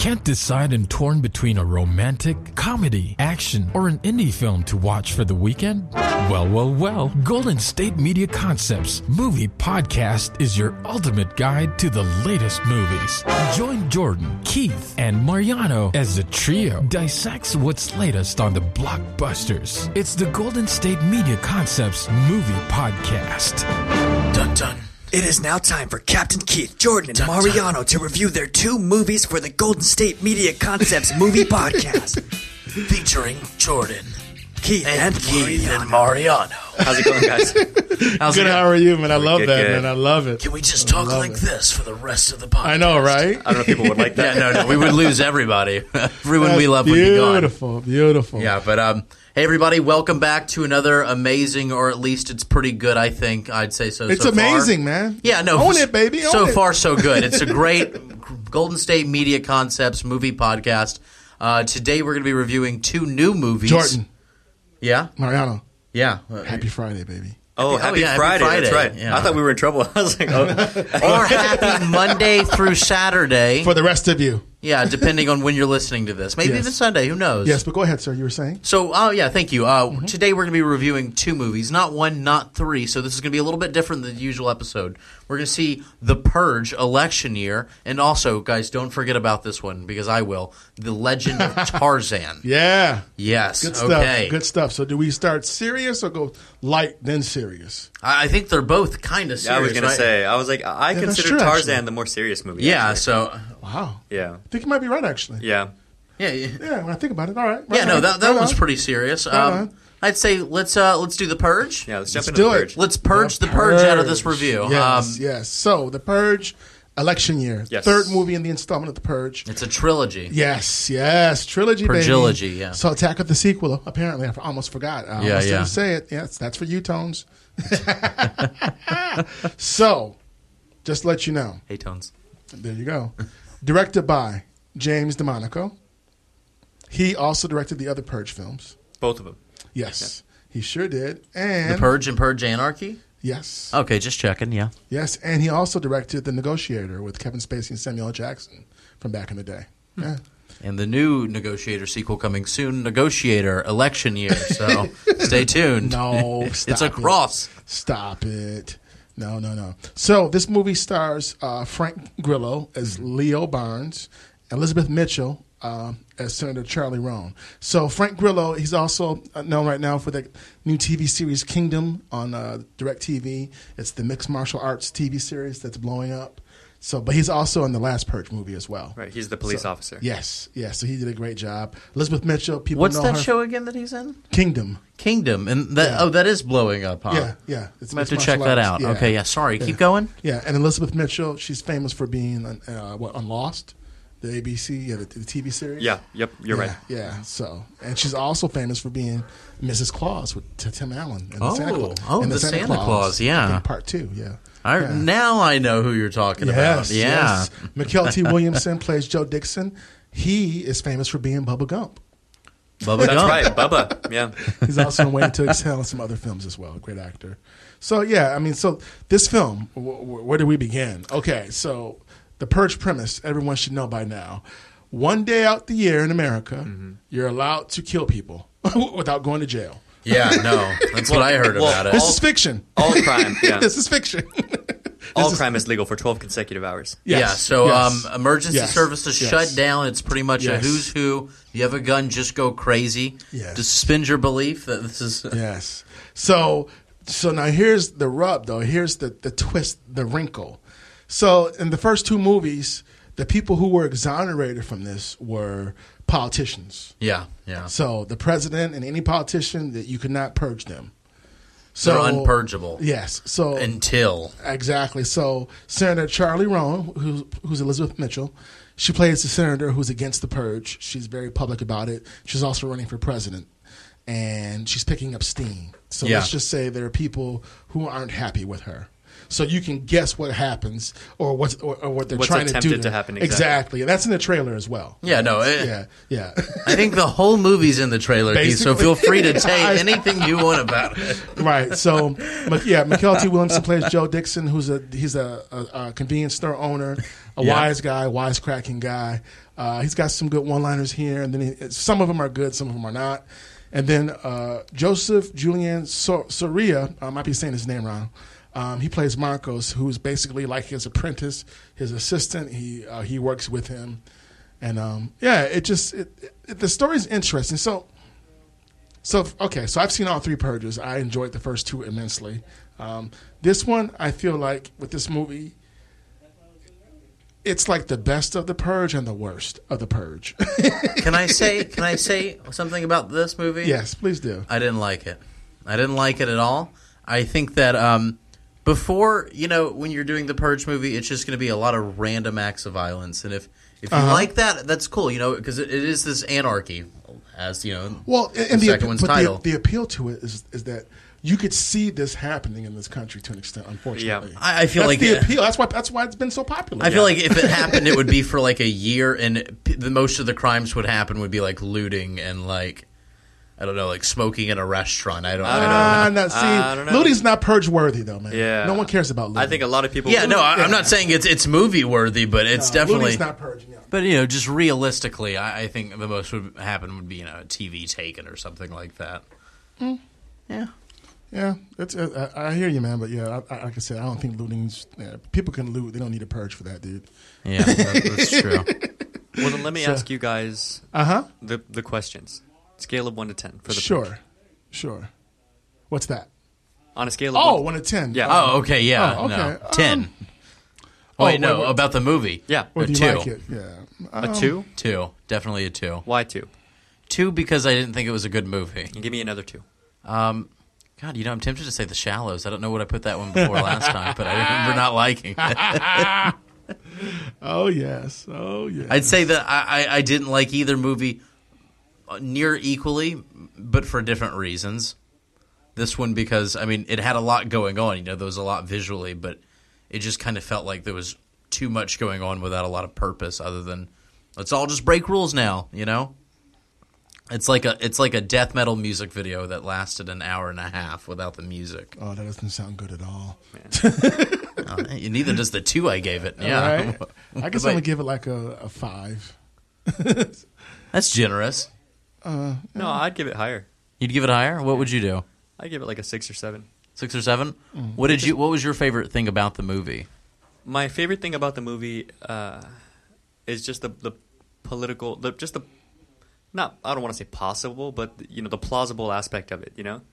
Can't decide and torn between a romantic, comedy, action, or an indie film to watch for the weekend? Well. Golden State Media Concepts Movie Podcast is your ultimate guide to the latest movies. Join Jordan, Keith, and Mariano as the trio dissects what's latest on the blockbusters. It's the Golden State Media Concepts Movie Podcast. Dun dun. It is now time for Captain Keith, Jordan, and Mariano to review their 2 movies for the Golden State Media Concepts Movie Podcast. Featuring Jordan, Keith and Mariano. How's it going, guys? Good, how are you, man? I love that, man. I love it. Can we just talk like this for the rest of the podcast? I know, right? I don't know if people would like that. Yeah, no, we would lose everybody. Everyone we love would be gone. Beautiful. Yeah, but hey, everybody, welcome back to another amazing, or at least it's pretty good, I think. I'd say so. It's so amazing, far. man. Yeah, no. Own it, baby. So far, so good. It's a great Golden State Media Concepts movie podcast. Today, we're going to be reviewing 2 new movies. Jordan. Yeah? Mariano. Yeah. Happy Friday, baby. Happy Friday. Friday. That's right. Yeah. I thought we were in trouble. I was like, oh. Or happy Monday through Saturday. For the rest of you. Yeah, depending on when you're listening to this. Maybe even Sunday. Who knows? Yes, but go ahead, sir. You were saying? So, thank you. Today we're going to be reviewing 2 movies. Not 1, not 3. So this is going to be a little bit different than the usual episode. We're going to see The Purge, Election Year. And also, guys, don't forget about this one, because I will. The Legend of Tarzan. Yeah. Yes. Good stuff. Okay. Good stuff. So do we start serious or go light, then serious? I think they're both kind of serious. Yeah, I was going to say. I was like, I consider Tarzan actually the more serious movie. Yeah, actually. so... Wow. Yeah. I think you might be right, actually. Yeah. Yeah, when I think about it. All right. Yeah, no, that one's pretty serious. on. I'd say let's do The Purge. Yeah, let's jump Let's into do The it. Purge. Let's purge The Purge out of this review. Yes. So, The Purge, Election Year. Yes. 3rd movie in the installment of The Purge. It's a trilogy. Yes. Trilogy, baby. Purgilogy, yeah. So, Attack of the Sequel, apparently. I almost forgot. I almost didn't say it. Yes, that's for you, Tones. So, just to let you know. Hey, Tones. There you go. Directed by James DeMonaco. He also directed the other Purge films. Both of them. Yes, he sure did. And The Purge and Purge Anarchy? Yes. Okay, just checking, yeah. Yes, and he also directed The Negotiator with Kevin Spacey and Samuel L. Jackson from back in the day. Yeah. And the new Negotiator sequel coming soon, Negotiator, Election Year. So stay tuned. No, It's a cross. Stop it. No. So this movie stars Frank Grillo as Leo Barnes, Elizabeth Mitchell as Senator Charlie Roan. So Frank Grillo, he's also known right now for the new TV series Kingdom on DirecTV. It's the mixed martial arts TV series that's blowing up. So, but he's also in the last Purge movie as well. Right, he's the police officer. Yes. So he did a great job. Elizabeth Mitchell, people What's know that her. show again that he's in? Kingdom. And that that is blowing up, huh? Yeah. I'm going to check that out. Yeah. Okay, yeah, sorry. Keep going. Yeah, and Elizabeth Mitchell, she's famous for being on Lost, the ABC, the TV series. Yeah, yep, you're right. Yeah, so, and she's also famous for being Mrs. Claus with Tim Allen and the Santa Claus. The Santa Claus, yeah. Part 2, yeah. Now I know who you're talking about. Yeah. Yes. Mikel T. Williamson plays Joe Dixon. He is famous for being Bubba Gump. Bubba That's Gump. right, Bubba. Yeah. He's also in Waiting to Exhale and some other films as well. Great actor. So, yeah, so this film, where do we begin? Okay, so the Purge premise, everyone should know by now. One day out the year in America, you're allowed to kill people without going to jail. Yeah, no. That's what I heard about it. This is fiction. All crime, yeah. This is fiction. All crime is legal for 12 consecutive hours. Yes, yeah, so yes, emergency yes, services yes. shut down. It's pretty much a Yes. who's who. If you have a gun, just go crazy. Yes. To suspend your belief that this is... Yes. So now here's the rub, though. Here's the twist, the wrinkle. So in the first 2 movies, the people who were exonerated from this were politicians. Yeah. So the president and any politician, that you could not purge them. So They're unpurgeable. Yes. So Until... Exactly. So Senator Charlie Roan, who's Elizabeth Mitchell, she plays the senator who's against the purge. She's very public about it. She's also running for president, and she's picking up steam. So let's just say there are people who aren't happy with her. so you can guess what happens or what they're What's trying to do. attempted to happen, exactly. And that's in the trailer as well. Yeah, no, yeah. I think the whole movie's in the trailer, Keith, so feel free to say anything you want about it. Right. So, Michael T. Williamson plays Joe Dixon, he's a convenience store owner, wise guy, wisecracking guy. He's got some good one-liners here, and then some of them are good, some of them are not. And then Joseph Julian Soria, I might be saying his name wrong. He plays Marcos, who's basically like his apprentice, his assistant. He works with him, and the story's interesting. So I've seen all three Purges. I enjoyed the first two immensely. This one, I feel like with this movie, it's like the best of the Purge and the worst of the Purge. Can I say something about this movie? Yes, please do. I didn't like it. I didn't like it at all. I think that before, when you're doing the Purge movie, it's just going to be a lot of random acts of violence. And if you like that, that's cool, because it is this anarchy, as, well, and the second one's title. The appeal to it is that you could see this happening in this country to an extent, unfortunately. Yeah. I feel like the appeal. That's why it's been so popular. I feel like if it happened, it would be for like a year, and most of the crimes would happen would be like looting and like, I don't know, like smoking in a restaurant. I don't know. Looting's not Purge worthy though, man. Yeah. No one cares about looting. I think a lot of people. Yeah, no, I'm not saying it's movie worthy, but it's definitely looting's not Purge. Yeah. But just realistically, I think the most would happen would be a TV taken or something like that. Yeah. Yeah, I hear you, man. But like I said, I don't think looting's. People can loot; they don't need a Purge for that, dude. Yeah, that's true. Well, then let me ask you guys. The questions. Scale of 1 to 10 for the Purge. Sure. What's that? On a scale of 1 to 10. Yeah. Oh, okay. Yeah. Oh, okay. No. 10. Wait, about the movie. Yeah. Or do you 2. like it? Yeah. A 2? 2. Definitely a 2. Why 2? 2 because I didn't think it was a good movie. Give me another 2. God, I'm tempted to say The Shallows. I don't know what I put that one before last time, but I remember not liking it. Oh, yes. I'd say that I didn't like either movie near equally, but for different reasons. This one because, it had a lot going on. There was a lot visually, but it just kind of felt like there was too much going on without a lot of purpose other than, let's all just break rules now, It's like a death metal music video that lasted an hour and a half without the music. Oh, that doesn't sound good at all. Neither does the 2 I gave it. Yeah, right. I guess I'm gonna give it like a 5. That's generous. No, I'd give it higher. You'd give it higher? What would you do? I'd give it like a 6 or 7. 6 or 7? What was your favorite thing about the movie? My favorite thing about the movie is just the political, I don't want to say possible, but the plausible aspect of it.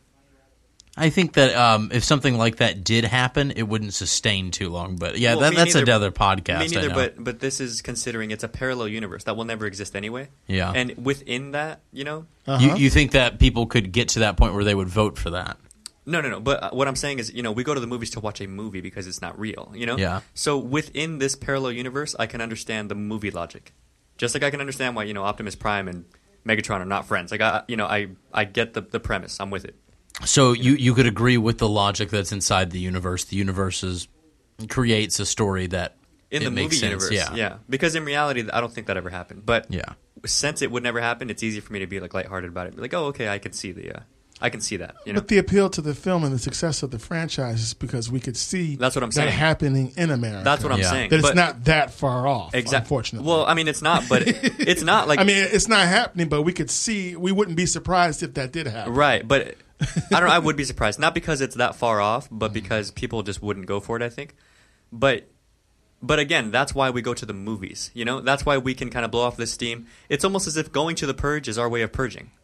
I think that if something like that did happen, it wouldn't sustain too long. But yeah, well, that's another podcast. Me neither, I know. but this is considering it's a parallel universe that will never exist anyway. Yeah, and within that, you think that people could get to that point where they would vote for that? No. But what I'm saying is, we go to the movies to watch a movie because it's not real. Yeah. So within this parallel universe, I can understand the movie logic, just like I can understand why Optimus Prime and Megatron are not friends. Like I get the premise. I'm with it. So you could agree with the logic that's inside the universe. The universe creates a story that in the movie universe. Yeah. Because in reality, I don't think that ever happened. But since it would never happen, it's easy for me to be like lighthearted about it. Be like, oh, okay, I can see that. But the appeal to the film and the success of the franchise is because we could see that's what I'm saying. That happening in America. That's what I'm saying. That it's not that far off, unfortunately. Well, it's not, but it's not like... it's not happening, but we could see... We wouldn't be surprised if that did happen. Right, but I would be surprised. Not because it's that far off, but because people just wouldn't go for it, I think. But again, that's why we go to the movies, That's why we can kind of blow off this steam. It's almost as if going to the Purge is our way of purging.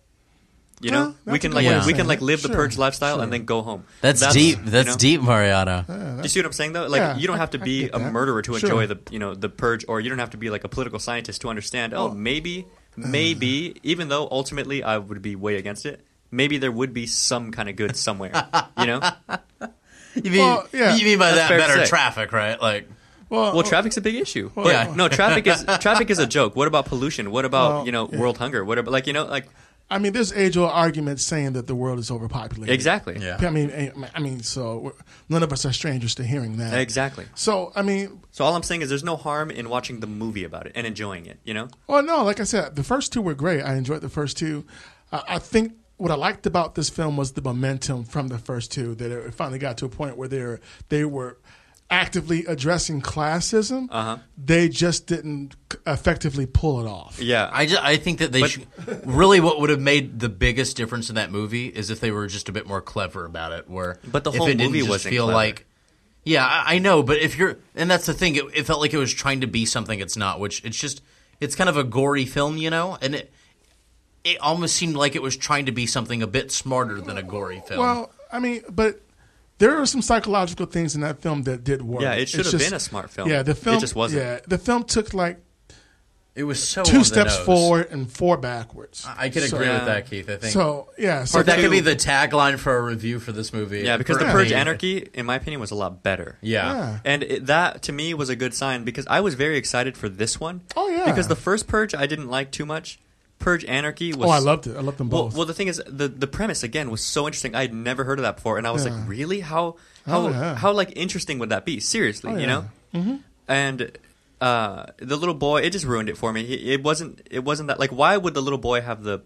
We can live the Purge lifestyle and then go home. That's deep. That's deep, Mariano. Do you see what I'm saying though? Like you don't have to be a murderer to enjoy the Purge, or you don't have to be like a political scientist to understand. Oh, maybe, even though ultimately I would be way against it, maybe there would be some kind of good somewhere. You mean by that better traffic, right? Like. Well, traffic's a big issue. No, traffic is a joke. What about pollution? What about world hunger? What about I mean, there's age-old arguments saying that the world is overpopulated. Exactly. Yeah. I mean, so none of us are strangers to hearing that. Exactly. So, I mean, So all I'm saying is there's no harm in watching the movie about it and enjoying it, you know? well, no, like I said, the first two were great. I enjoyed the first two. I think what I liked about this film was the momentum from the first two, that it finally got to a point where they were actively addressing classism. They just didn't effectively pull it off. Yeah. I think that they should, really what would have made the biggest difference in that movie is if they were just a bit more clever about it. But the if whole it didn't movie just wasn't feel clever. like, yeah, I know, but if you're, and that's the thing, it felt like it was trying to be something it's not, which it's kind of a gory film, you know, and it almost seemed like it was trying to be something a bit smarter than a gory film. Well, I mean, but there are some psychological things in that film that did work. Yeah, it should It's have just- been a smart film. Yeah, the film It just wasn't. Yeah, the film took like it was so on 2 the steps nose. forward and 4 backwards. I can agree with that, Keith. I think So yeah, so or that they- could be the tagline for a review for this movie. Yeah, because For The Purge me. Anarchy, in my opinion, was a lot better. Yeah. And that, to me, was a good sign because I was very excited for this one. Oh, yeah. Because the first Purge I didn't like too much. Purge Anarchy was... Oh, I loved it. I loved them both. Well, the thing is, the premise, again, was so interesting. I had never heard of that before. And I was Yeah. like, really? How like, interesting would that be? Seriously, you know? Mm-hmm. And the little boy, it just ruined it for me. It wasn't that... Like, why would the little boy have the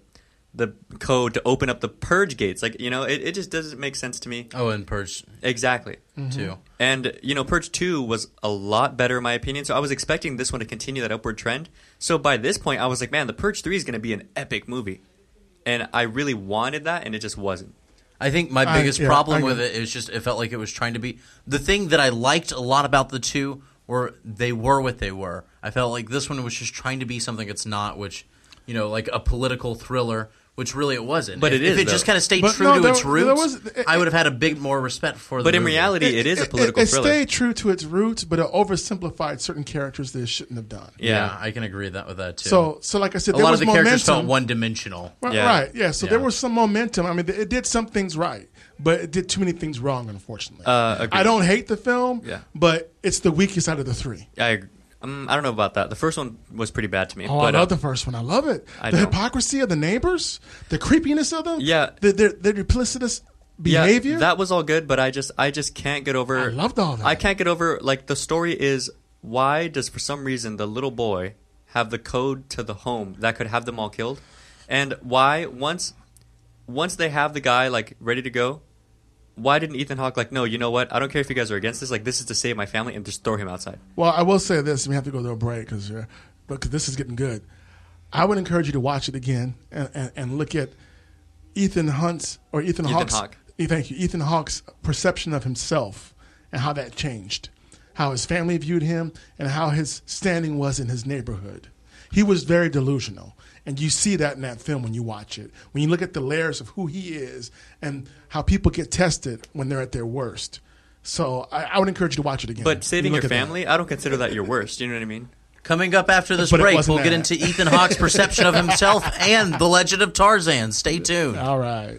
code to open up the Purge gates? Like, you know, it just doesn't make sense to me. Oh, and Purge Exactly. too. And, you know, Purge 2 was a lot better in my opinion, so I was expecting this one to continue that upward trend. So by this point, I was like, man, the Purge 3 is going to be an epic movie. And I really wanted that, and it just wasn't. I think my biggest yeah, problem I with it is just it felt like it was trying to be the thing that I liked a lot about the two were they were what they were. I felt like this one was just trying to be something it's not, which, you know, like a political thriller, which really it wasn't. But if it is, it just though. kind of stayed But true no, to there- its there roots, was- I would have had a big more respect for the But in movie. reality, it is a political it thriller. stayed true to its roots, but it oversimplified certain characters that it shouldn't have done. Yeah, I can agree with that too. So like I said, a there lot was of the characters momentum. felt one-dimensional. Right, Yeah. right, yeah. So there Yeah. was some momentum. I mean, it did some things right, but it did too many things wrong, unfortunately. Agreed. I don't hate the film, Yeah. but it's the weakest out of the 3. I don't know about that. The first one was pretty bad to me. Oh, but, I love the first one. I love it. I The don't. hypocrisy of the neighbors, the creepiness of them, Yeah. the duplicitous behavior. Yeah, that was all good, but I just can't get over. I loved all that. I can't get over, like, the story is, why does for some reason the little boy have the code to the home that could have them all killed, and why once they have the guy like ready to go, why didn't Ethan Hawke like, no, you know what, I don't care if you guys are against this, like, this is to save my family, and just throw him outside. Well, I will say this: we have to go to a break because this is getting good. I would encourage you to watch it again and look at Ethan Hawke's. Hawke. Thank you, Ethan Hawke's perception of himself and how that changed, how his family viewed him, and how his standing was in his neighborhood. He was very delusional. And you see that in that film when you watch it. When you look at the layers of who he is and how people get tested when they're at their worst. So I would encourage you to watch it again. But saving Look your at that. family, I don't consider that your worst. You know what I mean? Coming up after this But it break, wasn't we'll get that. into Ethan Hawke's perception of himself and The Legend of Tarzan. Stay tuned. All right.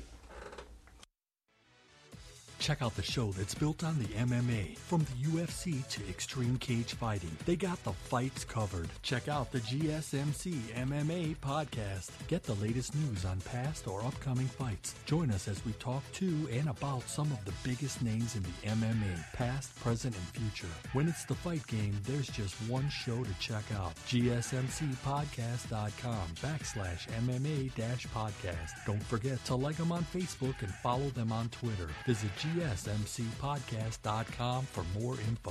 Check out the show that's built on the MMA. From the UFC to extreme cage fighting, they got the fights covered. Check out the GSMC MMA podcast. Get the latest news on past or upcoming fights. Join us as we talk to and about some of the biggest names in the MMA, past, present, and future. When it's the fight game, there's just one show to check out. GSMCpodcast.com/MMA-podcast. Don't forget to like them on Facebook and follow them on Twitter. Visit GSMCpodcast.com for more info.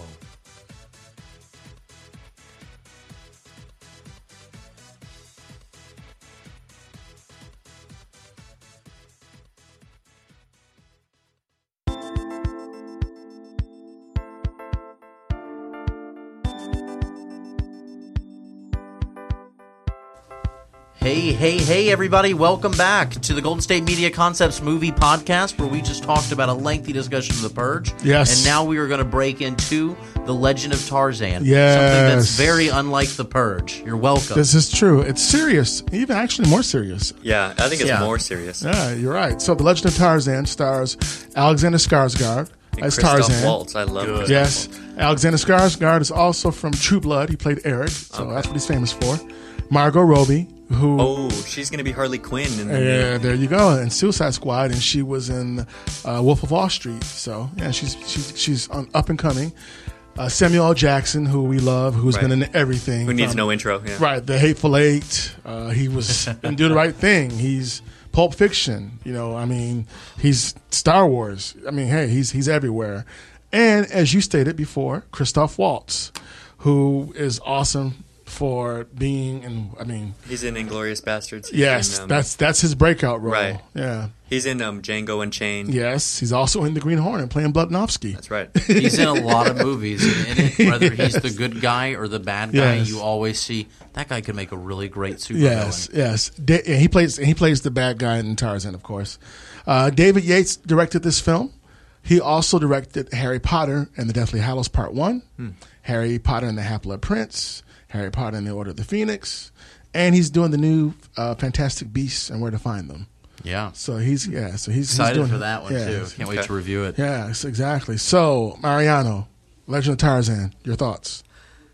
Hey, everybody. Welcome back to the Golden State Media Concepts movie podcast, where we just talked about a lengthy discussion of The Purge. Yes. And now we are going to break into The Legend of Tarzan. Yes. Something that's very unlike The Purge. You're welcome. This is true. It's serious, even actually more serious. Yeah, I think it's Yeah. more serious. Yeah, you're right. So The Legend of Tarzan stars Alexander Skarsgård And as Christoph Tarzan. Waltz, I love Christoph Yes. Waltz. Alexander Skarsgård is also from True Blood. He played Eric, so that's what he's famous for. Margot Robbie, who. Oh, she's going to be Harley Quinn. In the Yeah, there you go. And Suicide Squad, and she was in Wolf of Wall Street. So yeah, she's up and coming. Samuel L. Jackson, who we love, who's Right. been in everything. Who needs no intro. Yeah. Right, The Hateful Eight. He was in Do the Right Thing. He's Pulp Fiction. I mean, he's Star Wars. I mean, hey, he's everywhere. And as you stated before, Christoph Waltz, who is awesome for being in. I mean, He's in Inglourious Bastards. He's yes, in, that's his breakout role. Right. Yeah. He's in Django Unchained. Yes, he's also in The Green Hornet playing Blutnovsky. That's right. He's in a lot of movies, and in it, whether he's the good guy or the bad guy, Yes. you always see that guy could make a really great supervillain. Yes. And he plays the bad guy in Tarzan, of course. David Yates directed this film. He also directed Harry Potter and the Deathly Hallows Part 1, Harry Potter and the Half-Blood Prince, Harry Potter and the Order of the Phoenix, and he's doing the new Fantastic Beasts and Where to Find Them. Yeah. So he's Excited doing for that one, too. Can't wait to review it. Yes, exactly. So, Mariano, Legend of Tarzan, your thoughts?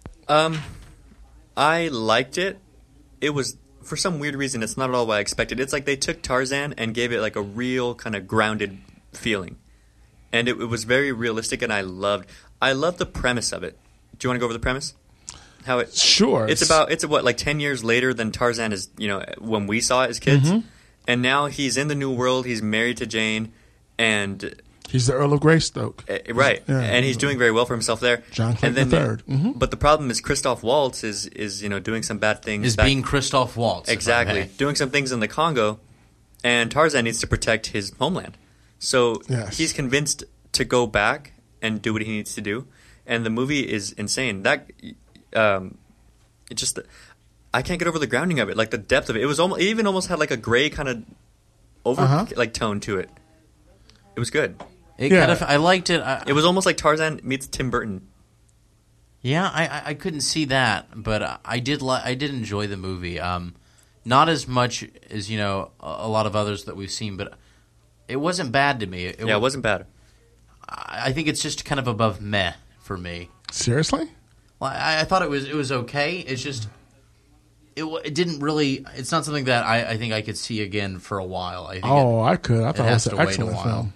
I liked it. It was, for some weird reason, it's not at all what I expected. It's like they took Tarzan and gave it like a real kind of grounded feeling. And it was very realistic, and I loved the premise of it. Do you want to go over the premise? How it? Sure. It's what, like 10 years later than Tarzan is, when we saw it as kids. Mm-hmm. And now he's in the new world. He's married to Jane, and He's the Earl of Greystoke. right, Yeah. and he's doing very well for himself there. John and Clayton then, III. Mm-hmm. But the problem is Christoph Waltz is doing some bad things. Is back- being Christoph Waltz. if I exactly may. doing some things in the Congo, and Tarzan needs to protect his homeland. So Yes. he's convinced to go back and do what he needs to do, and the movie is insane. That it just I can't get over the grounding of it, like the depth of it. It was almost, it even almost had like a gray kind of like tone to it. It was good. It Yeah. kind of, I liked it. It was almost like Tarzan meets Tim Burton. Yeah, I couldn't see that, but I did enjoy the movie. Not as much as a lot of others that we've seen, but it wasn't bad to me. It wasn't bad. I think it's just kind of above meh for me. Seriously? Well, I thought it was okay. It's just it didn't really. It's not something that I think I could see again for a while. I think I could. I thought it has was to an wait a excellent while. film.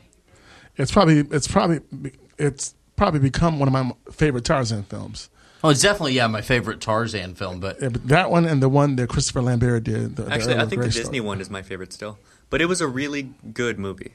It's probably become one of my favorite Tarzan films. it's definitely my favorite Tarzan film. But Yeah, but that one and the one that Christopher Lambert did. The Actually, Earl I of think the Greystoke. Disney one is my favorite still. But it was a really good movie.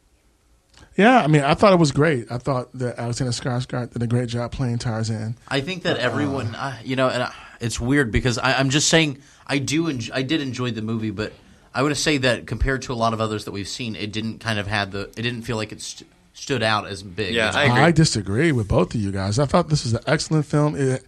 Yeah, I mean, I thought it was great. I thought that Alexander Skarsgård did a great job playing Tarzan. I think that everyone, and it's weird because I'm just saying I did enjoy the movie, but I would say that compared to a lot of others that we've seen, it didn't kind of it didn't feel like it stood out as big. Yeah, as I agree. I disagree with both of you guys. I thought this was an excellent film.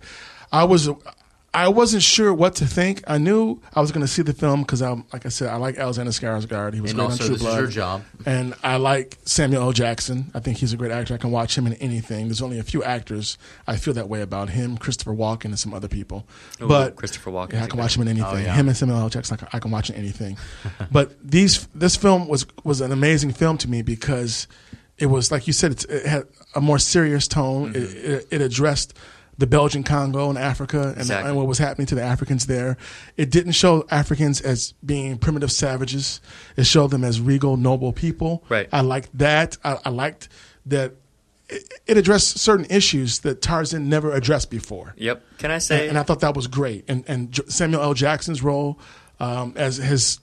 I wasn't sure what to think. I knew I was going to see the film because, like I said, I like Alexander Skarsgård. He was And great also, on True this Blood. is your job. And I like Samuel L. Jackson. I think he's a great actor. I can watch him in anything. There's only a few actors I feel that way about him, Christopher Walken and some other people. Ooh, But Christopher Walken. yeah, I can watch him in anything. Oh, yeah. Him and Samuel L. Jackson, I can watch in anything. But this film was an amazing film to me because it was, like you said, it had a more serious tone. Mm-hmm. It addressed the Belgian Congo and Africa and, Exactly. and what was happening to the Africans there. It didn't show Africans as being primitive savages. It showed them as regal, noble people. Right. I liked that. I liked that it addressed certain issues that Tarzan never addressed before. Yep. Can I say? And I thought that was great. And Samuel L. Jackson's role as his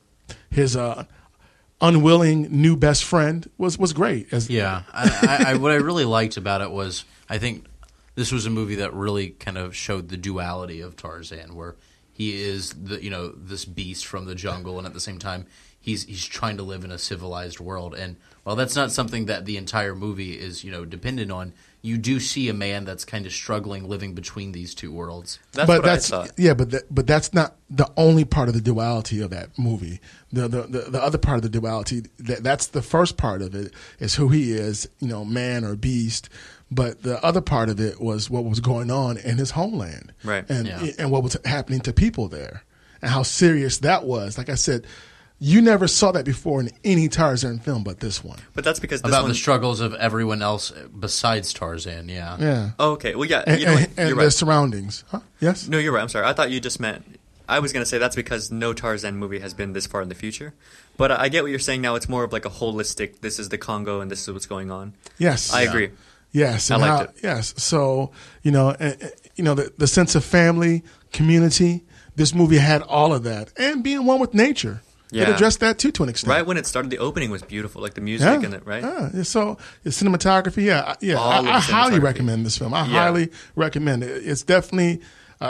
unwilling new best friend was great. Yeah, I what I really liked about it was I think this was a movie that really kind of showed the duality of Tarzan, where he is this beast from the jungle, and at the same time he's trying to live in a civilized world. And while that's not something that the entire movie is dependent on, you do see a man that's kind of struggling living between these two worlds. That's what I thought. Yeah, but that's not the only part of the duality of that movie. The other part of the duality, that's the first part of it, is who he is, man or beast. But the other part of it was what was going on in his homeland, Right? And what was happening to people there, and how serious that was. Like I said, you never saw that before in any Tarzan film, but this one. But that's because this About one. the struggles of everyone else besides Tarzan, yeah. Yeah, Oh, okay. Well, yeah. and, You know what? and You're the right. surroundings. Huh? Yes. No, you're right. I'm sorry. I thought you just meant I was going to say that's because no Tarzan movie has been this far in the future. But I get what you're saying now. It's more of like a holistic, this is the Congo and this is what's going on. Yes. I agree. Yes. I liked it. Yes. So, the sense of family, community, this movie had all of that. And being one with nature. Yeah. It addressed that too, to an extent. Right when it started, the opening was beautiful, like the music and it, right? Yeah. So the cinematography, I highly recommend this film. I highly recommend it. It's definitely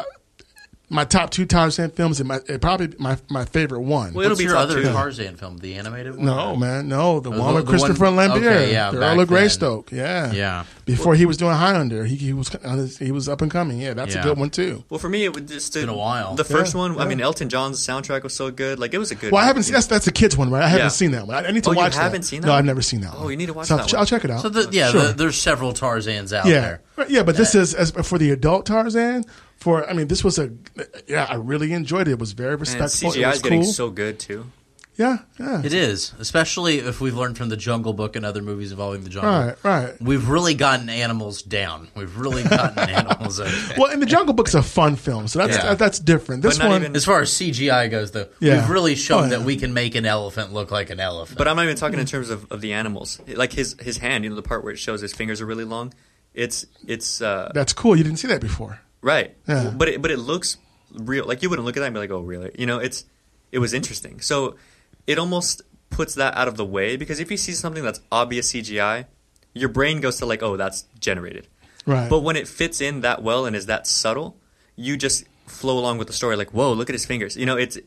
my top 2 Tarzan films, and probably my favorite one. Well, it'll be your other Tarzan film, the animated one? No, man, no, the one with Christopher Lambert, the Earl of Greystoke. Yeah. Before he was doing Highlander, he was up and coming. Yeah, that's a good one too. Well, for me, it was just been a while. The first one, I mean, Elton John's soundtrack was so good. Like, it was a good. Well, I haven't seen that's a kids one, right? I haven't seen that one. I need to watch that. You haven't seen that? No, I've never seen that one. Oh, you need to watch that one. I'll check it out. So there's several Tarzans out there. Yeah, but this is as for the adult Tarzan. This was I really enjoyed it. It was very respectful. CGI is getting so good too. Yeah. It is, especially if we've learned from the Jungle Book and other movies involving the jungle. Right. We've really gotten animals down. We've really gotten animals okay. Well, and the Jungle Book's a fun film, so that's different. This one, as far as CGI goes, though, we've really shown that we can make an elephant look like an elephant. But I'm not even talking in terms of the animals. Like his hand, the part where it shows his fingers are really long. It's that's cool. You didn't see that before. Right. Yeah. But it looks real. Like, you wouldn't look at that and be like, oh, really? It was interesting. So it almost puts that out of the way, because if you see something that's obvious CGI, your brain goes to like, oh, that's generated. Right. But when it fits in that well and is that subtle, you just flow along with the story. Like, whoa, look at his fingers.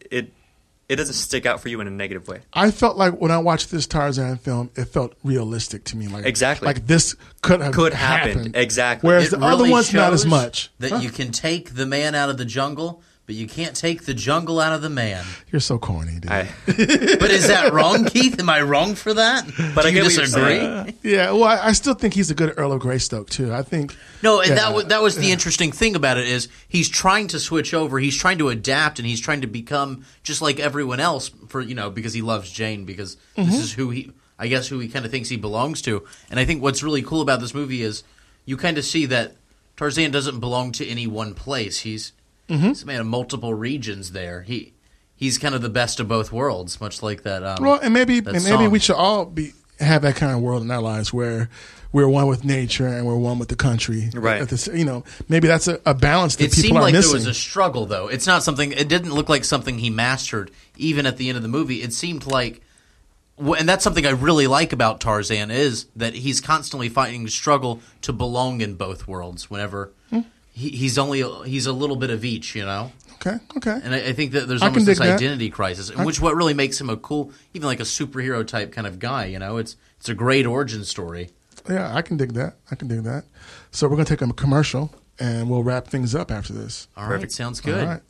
It doesn't stick out for you in a negative way. I felt like when I watched this Tarzan film, it felt realistic to me. Like, exactly. Like this could have happened. Exactly. Whereas the other ones, not as much. That you can take the man out of the jungle, but you can't take the jungle out of the man. You're so corny, dude. But is that wrong, Keith? Am I wrong for that? But Do you disagree? Yeah, well, I still think he's a good Earl of Greystoke, too. I think... No, and that was the interesting thing about it, is he's trying to switch over, he's trying to adapt, and he's trying to become just like everyone else, because he loves Jane, because this is who he kind of thinks he belongs to. And I think what's really cool about this movie is you kind of see that Tarzan doesn't belong to any one place. He's a man of multiple regions there. He's kind of the best of both worlds, much like that. Maybe we should all have that kind of world in our lives where we're one with nature and we're one with the country. Right. Maybe that's a balance that people are missing. It seemed like there was a struggle, though. It's not something. It didn't look like something he mastered. Even at the end of the movie, it seemed like. And that's something I really like about Tarzan, is that he's constantly fighting the struggle to belong in both worlds. Whenever he's a little bit of each, Okay. And I think that there's almost this identity crisis, which what really makes him a cool, even like a superhero type kind of guy. It's a great origin story. Yeah, I can dig that. So we're going to take a commercial, and we'll wrap things up after this. All right, sounds good. All right.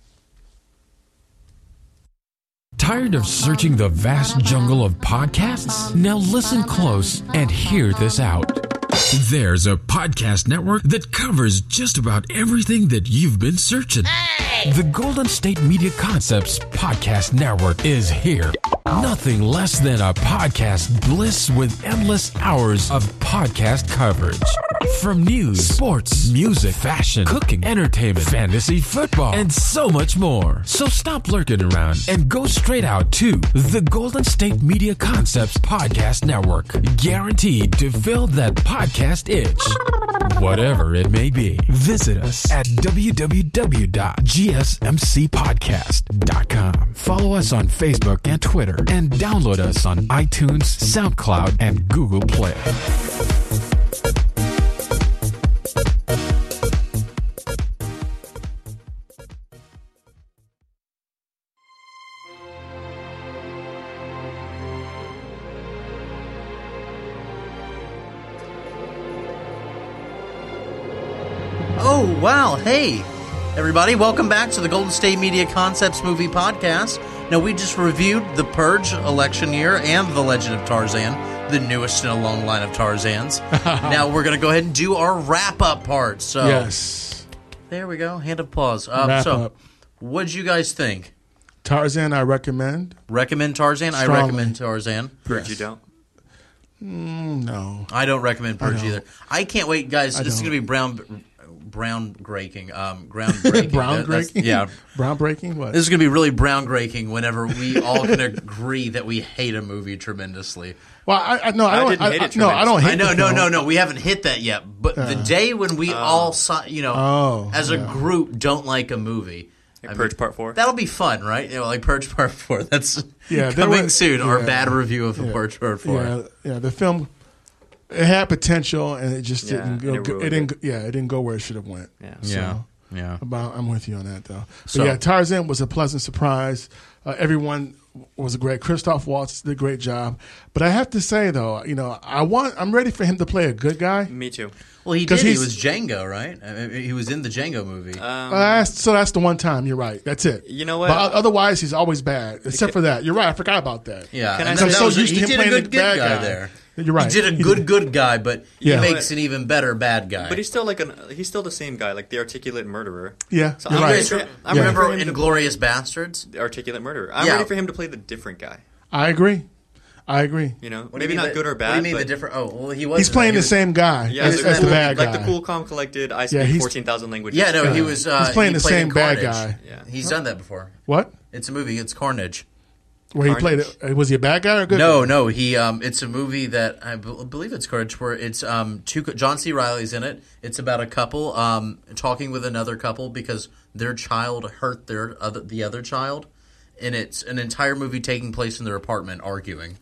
Tired of searching the vast jungle of podcasts? Now listen close and hear this out. There's a podcast network that covers just about everything that you've been searching. Hey! The Golden State Media Concepts Podcast Network is here. Nothing less than a podcast bliss with endless hours of podcast coverage. From news, sports, music, fashion, cooking, entertainment, fantasy, football, and so much more. So stop lurking around and go straight out to the Golden State Media Concepts Podcast Network. Guaranteed to fill that podcast itch. Whatever it may be. Visit us at www.gsmcpodcast.com. Follow us on Facebook and Twitter, and download us on iTunes, SoundCloud, and Google Play. Oh, wow. Hey, everybody. Welcome back to the Golden State Media Concepts Movie Podcast. Now, we just reviewed The Purge election year and The Legend of Tarzan, the newest in a long line of Tarzans. Now, we're going to go ahead and do our wrap-up part. So, yes. There we go. Hand of applause. Wrap up. What did you guys think? Tarzan, I recommend. Recommend Tarzan? Strongly. I recommend Tarzan. Purge, you don't? No. I don't recommend Purge either. I can't wait, guys. This is going to be groundbreaking. Groundbreaking? Yeah. Groundbreaking? What? This is going to be really groundbreaking whenever we all can agree that we hate a movie tremendously. Well, I don't hate it. No, I don't hate it. No. We haven't hit that yet. But the day when we all, as a group, don't like a movie. Like Purge Part 4? That'll be fun, right? Like Purge Part 4. That's coming soon. Our bad review of Purge Part 4. Yeah, the film, it had potential, and it just didn't go. It didn't go where it should have went. Yeah. Yeah. I'm with you on that, though. So, but Tarzan was a pleasant surprise. Everyone was great. Christoph Waltz did a great job. But I have to say, though, I'm ready for him to play a good guy. Me too. Well, he did. He was Django, right? I mean, he was in the Django movie. So that's the one time. You're right. That's it. You know what? But otherwise, he's always bad. Except for that. You're right. I forgot about that. Yeah. Can I and say that so was- used to he him did a playing good the bad guy guy. there. You're right. He did a good guy, but he Yeah. makes an even better bad guy. But he's still he's still the same guy, like the articulate murderer. Yeah, So you're I'm right. ready I remember Inglourious Bastards. The articulate murderer. I'm Yeah. ready for him to play the different guy. I agree. You know, What do maybe you mean not good or bad. What do you mean but the different? Oh, well, he was. He's playing the same guy Yeah, as the bad guy. like the cool, calm, collected. I Yeah, speak he's- 14,000 languages. Yeah, no, he was. He's playing he the played same in bad Carnage. guy. Yeah. He's done that before. What? It's a movie. It's Carnage. Where he played Carnage. it? Was he a bad guy or a good guy? No. He. It's a movie that I believe it's Carnage, where it's John C. Reilly's in it. It's about a couple talking with another couple because their child hurt the other child, and it's an entire movie taking place in their apartment arguing.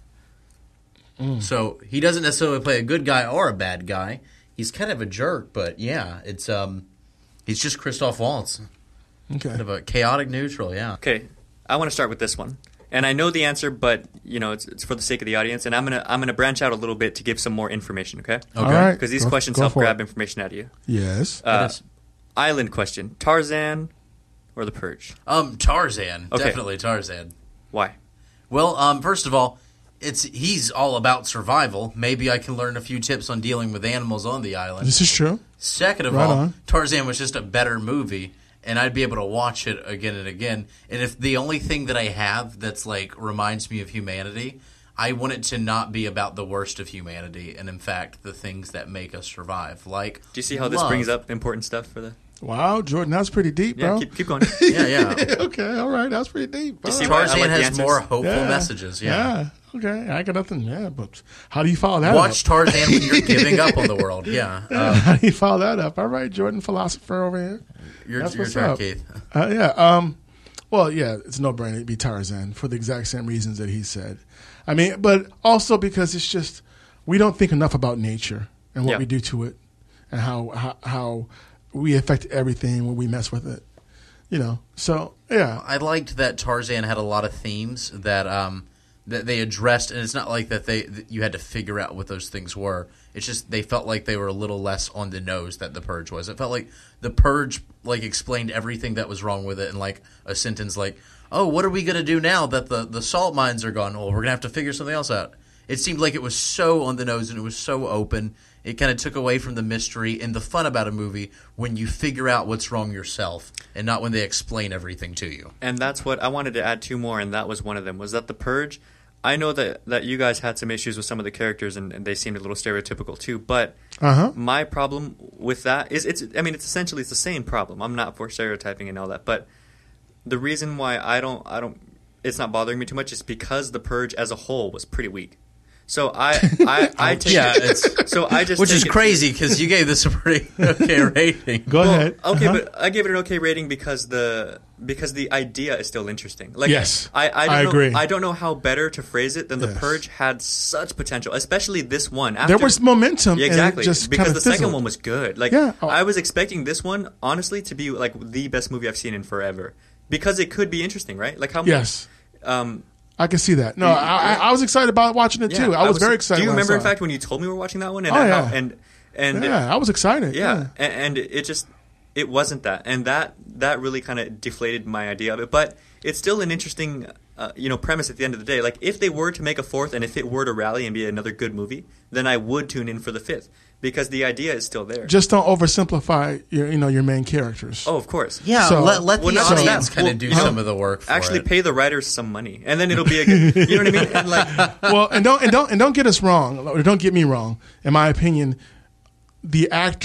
So he doesn't necessarily play a good guy or a bad guy. He's kind of a jerk, but yeah, it's he's just Christoph Waltz, Okay. kind of a chaotic neutral. Yeah. Okay, I want to start with this one, and I know the answer, but it's for the sake of the audience, and I'm gonna branch out a little bit to give some more information. Okay. All right. Because these Go- questions go help for grab it. information out of you. Yes. Island question: Tarzan or The Purge? Tarzan, Okay. definitely Tarzan. Why? Well, first of all, he's all about survival. Maybe I can learn a few tips on dealing with animals on the island. This is true. Second of Right all, on. Tarzan was just a better movie, and I'd be able to watch it again and again. And if the only thing that I have that's like reminds me of humanity, I want it to not be about the worst of humanity, and in fact, the things that make us survive. Like, Do you see how this love. brings up important stuff for the? Wow, Jordan, that was pretty deep, Yeah, bro. keep going. Yeah. Okay, all right, that was pretty deep. You see All why I right. Tarzan like the has answers? more hopeful messages. Yeah. Okay, I got nothing. Yeah, but how do you follow that Watch up? Tarzan when you're giving up on the world. Yeah. How do you follow that up? All right, Jordan, philosopher over here. Your That's what's turn, up. Keith. Well, yeah, it's no brainer. It'd be Tarzan for the exact same reasons that he said. I mean, but also because it's just we don't think enough about nature and what Yeah. we do to it, and how we affect everything when we mess with it. So yeah, I liked that Tarzan had a lot of themes that that they addressed, and it's not like that you had to figure out what those things were. It's just they felt like they were a little less on the nose that The Purge was. It felt like The Purge explained everything that was wrong with it in a sentence like, "Oh, what are we going to do now that the salt mines are gone? Well, we're going to have to figure something else out." It seemed like it was so on the nose and it was so open. It kind of took away from the mystery and the fun about a movie when you figure out what's wrong yourself and not when they explain everything to you. And that's what I wanted to add two more, and that was one of them. Was that The Purge? I know that you guys had some issues with some of the characters, and they seemed a little stereotypical too. But my problem with that is it's essentially the same problem. I'm not for stereotyping and all that, but the reason why I don't it's not bothering me too much is because The Purge as a whole was pretty weak. So I take it. So I just Which take is it- crazy because you gave this a pretty okay rating. go ahead. Okay, but I gave it an okay rating because the idea is still interesting. Like, Yes, I I don't agree. know, I don't know how better to phrase it than The Yes. Purge had such potential, especially this one. There was momentum. Yeah, exactly, and it just because kinda the second fizzled. one was good. Like, Yeah. I was expecting this one honestly to be like the best movie I've seen in forever because it could be interesting, right? Like how Yes. um, I can see that. No, I was excited about watching it too. yeah, I was very excited. Do you when I remember, in saw it. fact, when you told me we were watching that one? And Oh, I- yeah. and Yeah, I was excited. Yeah, and it just it wasn't that, and that really kind of deflated my idea of it. But it's still an interesting premise at the end of the day. Like if they were to make a fourth, and if it were to rally and be another good movie, then I would tune in for the fifth because the idea is still there. Just don't oversimplify your main characters. Oh, of course. Yeah, So- let Well, the not just audience that. kind Well, of do some of the work for Actually, it. pay the writers some money, and then it'll be a good. You know what I mean? And like, Well, and don't get us wrong, or don't get me wrong. In my opinion, the actors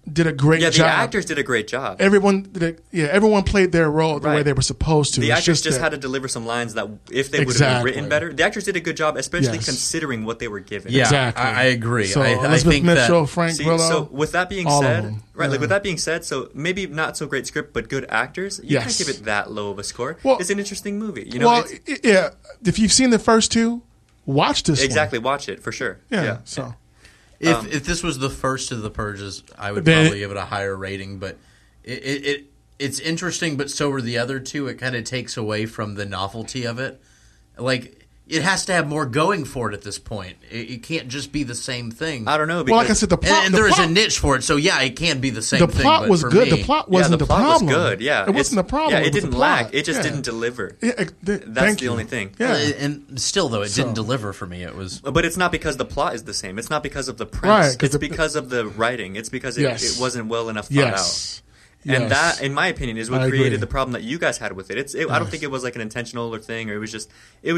did a great Yeah, job. the actors did a great job. Everyone played their role the way Right. they were supposed to. The It's actors just that- had to deliver some lines that, if they would have Exactly. been written better, the actors did a good job, especially Yes. considering what they were given. Yeah, Exactly. I agree. So I Elizabeth think Mitchell, that Frank See, Grillo. so with that being all of said, them. right? Yeah. Like with that being said, so maybe not so great script, but good actors. You Yes. can't give it that low of a score. Well- It's an interesting movie. You know, well, it's, yeah. If you've seen the first two, watch this one. exactly. Watch it for sure. Yeah. So if this was the first of the purges, I would Then- probably give it a higher rating. But it's interesting, but so are the other two. It kind of takes away from the novelty of it. Like, it has to have more going for it at this point. It can't just be the same thing. I don't know. well, like I because- said, the plot. and the there is plot, a niche for it, so yeah, it can be the same the thing. plot but was for good. me- The plot yeah, wasn't the plot problem. was good. Yeah, it wasn't the problem. Yeah, it with the didn't plot. lack. It just Yeah. didn't deliver. Yeah, That's thank the you. only thing. Yeah. And still, though, it So- didn't deliver for me. It was But it's not because the plot is the same. It's not because of the Right, premise. 'cause It's the- because of the writing. It's because it, Yes. it wasn't well enough thought Yes. out. And Yes. that, in my opinion, is what I agree. created the problem that you guys had with it. I don't think it was like an intentional or thing, or it was just,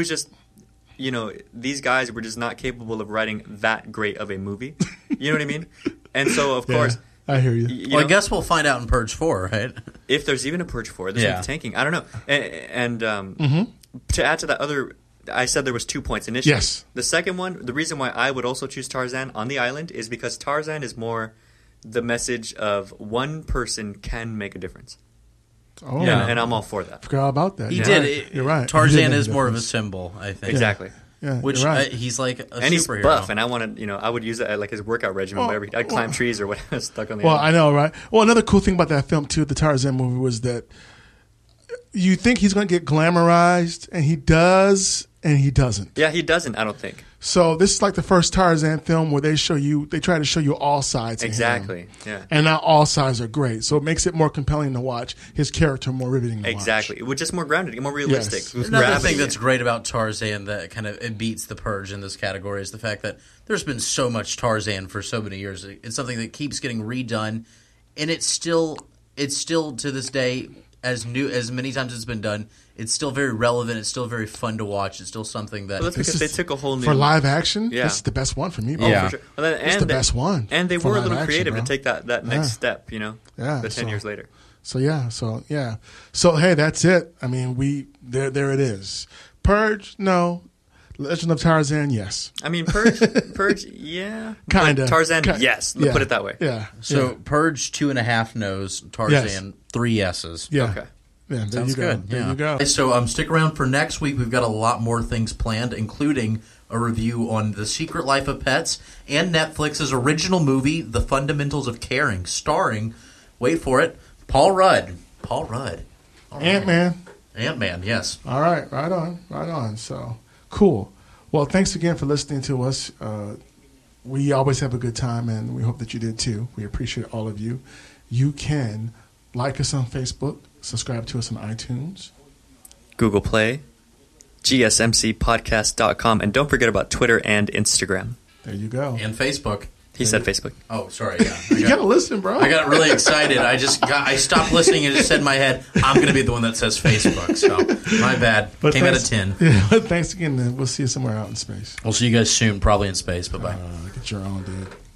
you know, these guys were just not capable of writing that great of a movie. You know what I mean? And so, of Yeah, course, I hear you. you well, I know, guess we'll find out in Purge 4, right? if there's even a Purge 4, this Yeah. one's tanking. I don't know. And Mm-hmm. to add to that other, I said there was 2 points initially. Yes. The second one, the reason why I would also choose Tarzan on the island is because Tarzan is more the message of one person can make a difference. Oh, Yeah. And I'm all for that. forgot all about that. He You're did. right. You're right. He did Tarzan make is a more of a difference. symbol, I think. Exactly. Yeah, Which you're right. he's like a And he's superhero. buff, and I wanted, I would use it at like his workout regimen. Well, Whatever, I'd climb trees or whatever, stuck on the Well, island. I know, right? Well, another cool thing about that film too, the Tarzan movie, was that you think he's going to get glamorized, and he does, and he doesn't. Yeah, he doesn't. I don't think So this is like the first Tarzan film where they try to show you all sides. of him. exactly. Yeah, And not all sides are great, so it makes it more compelling to watch. His character more riveting to exactly. It was just more grounded, more realistic. Yes. With Another gravity. thing that's great about Tarzan that kind of it beats the Purge in this category is the fact that there's been so much Tarzan for so many years. It's something that keeps getting redone, and it's still to this day as many times as it's been done. It's still very relevant. It's still very fun to watch. It's still something that Well, that's This because they is- took a whole new For live action, Yeah. this is the best one for me. Oh, Yeah. for sure. Well, It's the best one And they for were a live little action, creative bro. to take that Yeah. next step, Yeah, the 10 so- years later. So hey, that's it. I mean, there it is. Purge, no. Legend of Tarzan, yes. I mean, Purge, yeah. Kinda. But Tarzan, Ki- yes. Let's yeah. put it that way. Yeah. So yeah. Purge 2.5 no's, Tarzan 3 yeses. Yeah. Okay. Yeah, there Sounds you go. good. There yeah. you go. So stick around for next week. We've got a lot more things planned, including a review on The Secret Life of Pets and Netflix's original movie, The Fundamentals of Caring, starring, wait for it, Paul Rudd. All right. Ant-Man. Ant-Man, yes. All right, right on. So cool. Well, thanks again for listening to us. We always have a good time, and we hope that you did too. We appreciate all of you. You can like us on Facebook, subscribe to us on iTunes. Google Play, gsmcpodcast.com, and don't forget about Twitter and Instagram. There you go. And Facebook. He said Facebook. Oh, sorry. Yeah. You gotta listen, bro. I got really excited. I stopped listening and just said in my head, I'm going to be the one that says Facebook. So, my bad. But Came out of thanks- 10. Yeah, but thanks again. Then we'll see you somewhere out in space. We'll see you guys soon, probably in space. Bye-bye. Get your own, dude.